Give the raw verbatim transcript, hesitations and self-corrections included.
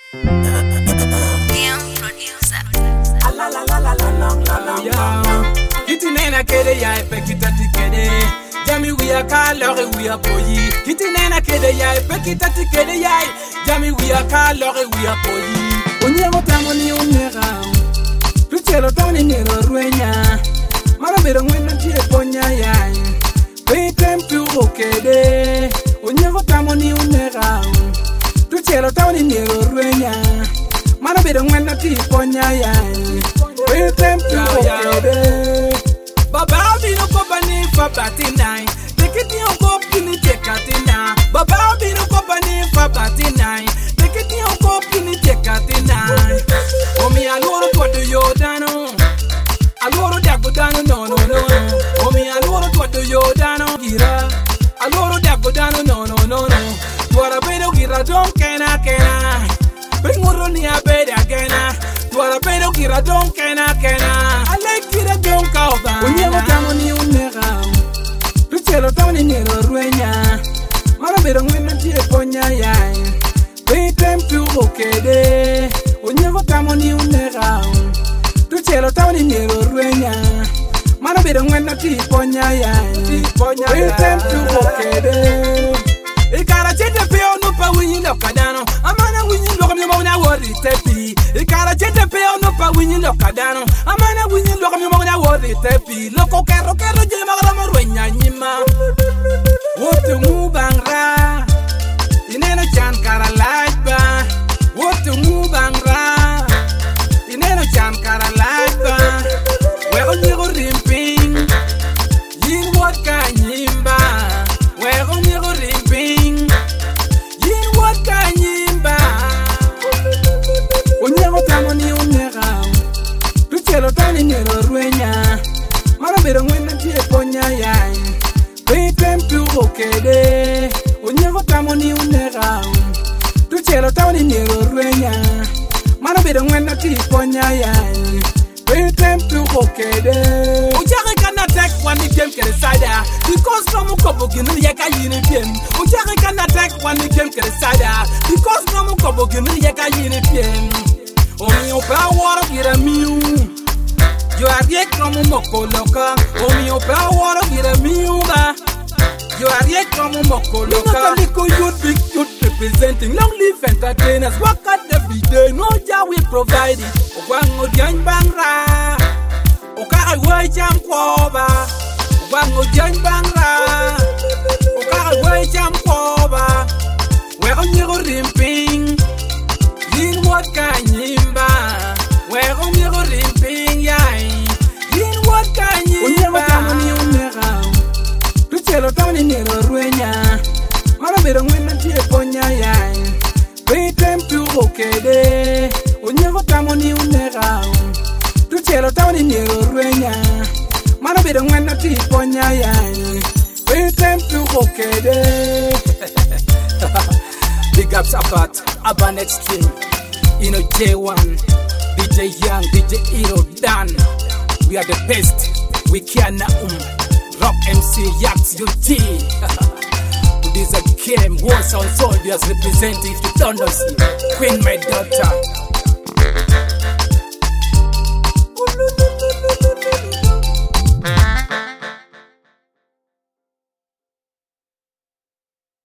Damn producer. La la la la la long la long ya. Kiti nena kede ya epe kitati kede. Jami we a kalore we a boyi. Kiti nena kede ya epe kitati kede ya. Jami we a kalore we a boyi. Onyego tamo ni unera. Tuchelo toni nero ruenya. Marabero ngwena tie ponya ya. Petem puro kede. Onyego tamo ni unera. Tuchelo toni nero ruenya. Marabero ngwena tie ponya ya. Petem puro kede. Baba bino company for party night. Take it in go pini take it na. Baba bino company for party night. Take it in go pini take it na. Omi aloro to do yo dano. Aloro dago dano no no no. Omi aloro to do yo dano gira. Aloro dago dano no no no no. Tuara bedo gira don kena kena. Bengoro ni abede agena. Tuara bedo gira don kena kena. I like gira don kauba. Onyego tamo ni unera. Tuchelo tamo ni nero ruenya. Marabero ngwena tie ponya ya. Petem puro kede. Onyego tamo ni unera. Tuchelo tamo ni nero ruenya. Marabero ngwena tie ponya ya. Petem puro kede. Ikara chete peo no pa winyi lokadano. Amana winyi lokam yoma una wori tepi. Ikara chete peo no pa winyi lokadano. Amana winyi lokam yoma una wori tepi. Loko kero kero je magala marwenya nyima. Wote mubangra. Ineno chan kara laiba. Wote mubangra. Ineno chan kara laiba. Wego nyego rimping. Yin wat ka nyimba. Wego nyego rimping. Yin wat ka nyimba. Onyego tamo ni unera. Tuchelo tani nero ruenya. Marabero ngwena tie ponya ya. Petem puro kede. Onyego tamo ni unera. Tuchelo tani nero ruenya. Marabero ngwena tie ponya ya. Petem puro kede. Ujare kana tek wani game kere sada. Because no mu kobo ginu yeka yini piem. Ujare kana tek wani game kere sada. Because no mu kobo ginu yeka yini piem. Omi opa woro gira miu. You are yet from Moko Loka. Omi opa woro gira miu ba. You are yet from Moko Loka. Look at youth, big youth representing long live entertainers. Work at every day, no job we provide it. Owango dian bangra. Oka away jam koba. Owango dian bangra. Oka away jam koba. Where on you rimping? Yin what can yimba? Where on you rimping yai? Yin what can yimba? Tuchelo tani nero ruenya. Marabero ngwena tie ponya yai. Petem puro kede. Onyego tamo ni unera. Tuchelo tani nero ruenya. Marabero ngwena tie ponya yai. Petem puro kede. Big ups apart, Urban Extreme, you know J one, D J Young, D J Hero, Dan. We are the best. We can um, Rock M C, Yax, U T. This is a game, War Sound Soldiers representing the Thunders, Queen, my daughter.